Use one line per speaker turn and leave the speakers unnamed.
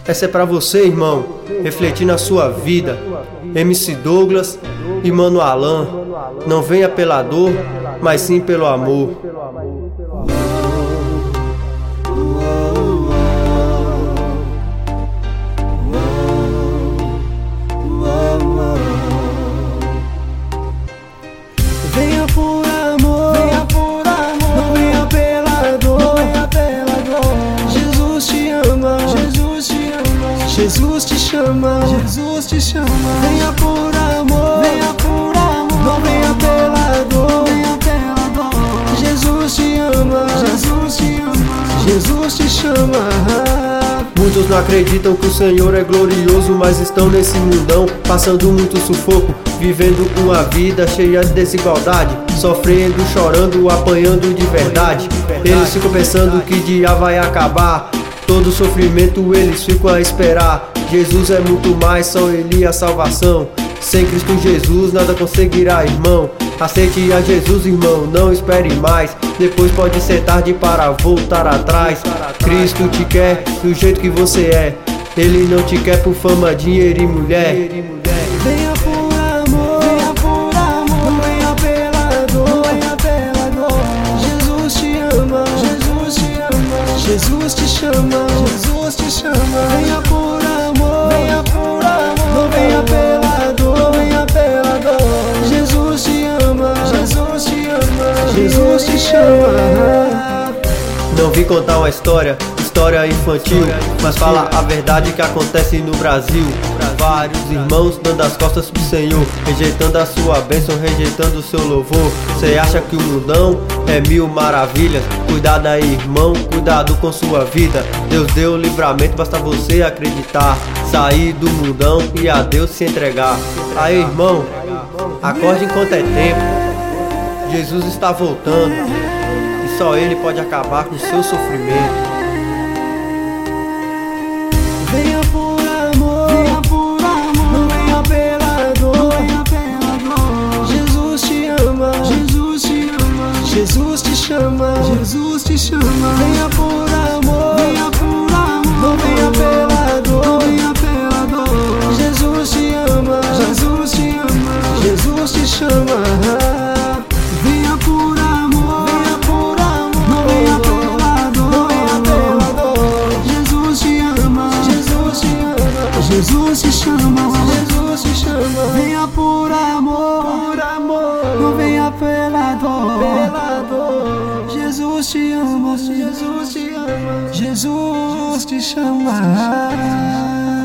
Essa é pra você, irmão, refletir na sua vida. MC Douglas e Mano Alan, não venha pela dor, mas sim pelo amor.
Venha por amor, não venha pela dor, Jesus te ama, Jesus te chama, venha por amor, não venha pela dor, Jesus te ama, Jesus te chama.
Muitos não acreditam que o Senhor é glorioso, mas estão nesse mundão, passando muito sufoco, vivendo uma vida cheia de desigualdade, sofrendo, chorando, apanhando de verdade. Eles ficam pensando que dia vai acabar, todo sofrimento eles ficam a esperar. Jesus é muito mais, só Ele a salvação. Sem Cristo Jesus nada conseguirá, irmão. Aceite a Jesus, irmão, não espere mais, depois pode ser tarde para voltar atrás. Cristo te quer do jeito que você é, Ele não te quer por fama, dinheiro e mulher.
Venha por amor, não venha pela dor, Jesus te ama, Jesus te chama, venha por amor, não venha pela dor, Jesus te ama, Jesus te chama.
Não vim contar uma história infantil, mas fala a verdade que acontece no Brasil. Vários irmãos dando as costas pro Senhor, rejeitando a sua bênção, rejeitando o seu louvor. Cê acha que o mundão é mil maravilhas? Cuidado aí, irmão, cuidado com sua vida. Deus deu o livramento, basta você acreditar, sair do mundão e a Deus se entregar. Aí, irmão, acorde enquanto é tempo, Jesus está voltando e só Ele pode acabar com o seu sofrimento.
Venha por amor, não venha pela dor, Jesus te ama, Jesus te chama, venha por amor, não venha pela dor, Jesus te ama, Jesus te chama. Venha por amor, não venha pela dor, Jesus te ama, Jesus te chama, venha por amor, não venha pela dor, Jesus te ama, Jesus te chama.